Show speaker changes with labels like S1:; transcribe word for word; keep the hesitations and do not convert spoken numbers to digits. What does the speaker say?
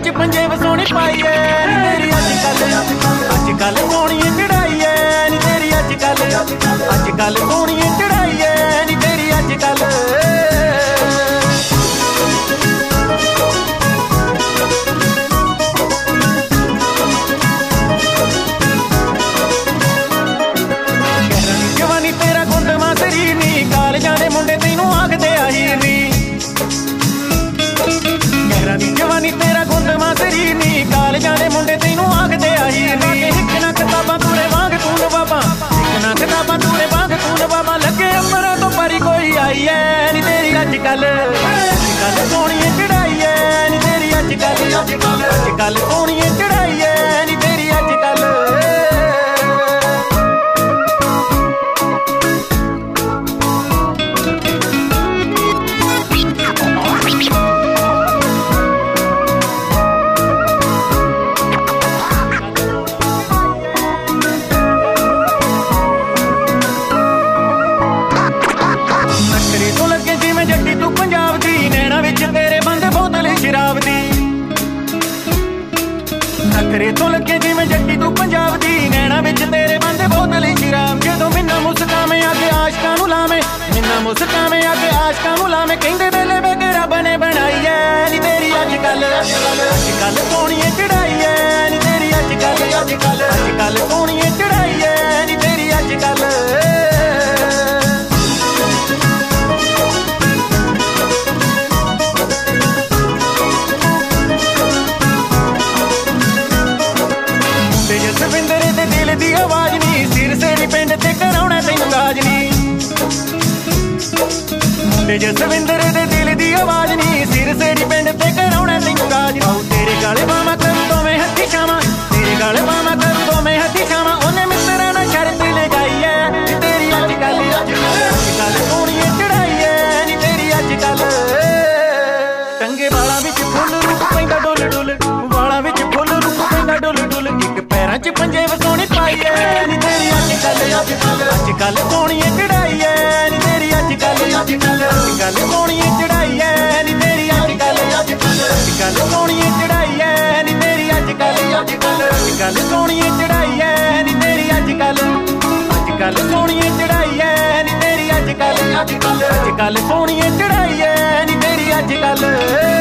S1: विच पंजे वसोनी पाई है नी तेरी अजकल अजकल सोहनी चढ़ाई है नी तेरी अजकल अजकल सोहनी चढ़ाई है नी तेरी अजकल जवानी तेरा गुंदमा शरीर नी कालजां दे मुंडे तैनूं आखदे आहीर नी हिक ना किताबां तूरे वांग तूं बाबा हिक ना किताबां तूरे वांग तूं बाबा लगे अंबरां तो परी कोई आई है नी तेरी अजकल अजकल सोहणीए चढ़ाई है नी तेरी अजकल अजकल अजकल सोहणीए चढ़ाई है नी तेरी अजकल नखरे तो लगे जिवें जट्टी तू पंजाब दी नैना विच तेरे बंदे बोतल शराब जदों मिन्ना मुस्कावे आके आशकां नूं लावे मिन्ना मुस्कावे आके आशकां नूं लावे कहंदे वेले वे के रब ने बनाई है नी तेरी अजकल अजकल सोहणीए चढ़ाई है नी तेरी अजकल अजकल अजकल सोहणीए चढ़ाई है नी तेरी अजकल जसविंदर दे दिल दी आवाज नी सिर सेड़ी पिंड ते कराउणा तैनूं राज नी मुंडे जसविंदर दे दिल दी आवाज नी सिर सेड़ी पिंड ते कराउणा तैनूं राज नी तेरे गल बावां करूं दोवें हत्थी छावां तेरे गल बावां करूं दोवें हत्थी छावां ओने मित्तरां नाल शर्त लगाई है नी तेरी अजकल अजकल सोहणीए चढ़ाई है नी तेरी अजकल टंगे वालां विच फुੱਲ रूप पैंदा डुल डुल वालां विच फुੱਲ रूप पैंदा डुल डुल इक पैरां च पंजे वसोनी पाई है नी तेरी अजकल अजकल अजकल सोहणीए चढ़ाई है नी तेरी अजकल अजकल अजकल सोहणीए चढ़ाई है नी तेरी अजकल अजकल अजकल सोहणीए चढ़ाई है नी तेरी अजकल अजकल अजकल सोहणीए चढ़ाई है नी तेरी अजकल अजकल सोहणीए चढ़ाई है नी तेरी अजकल अजकल अजकल सोहणीए चढ़ाई है नी तेरी अजकल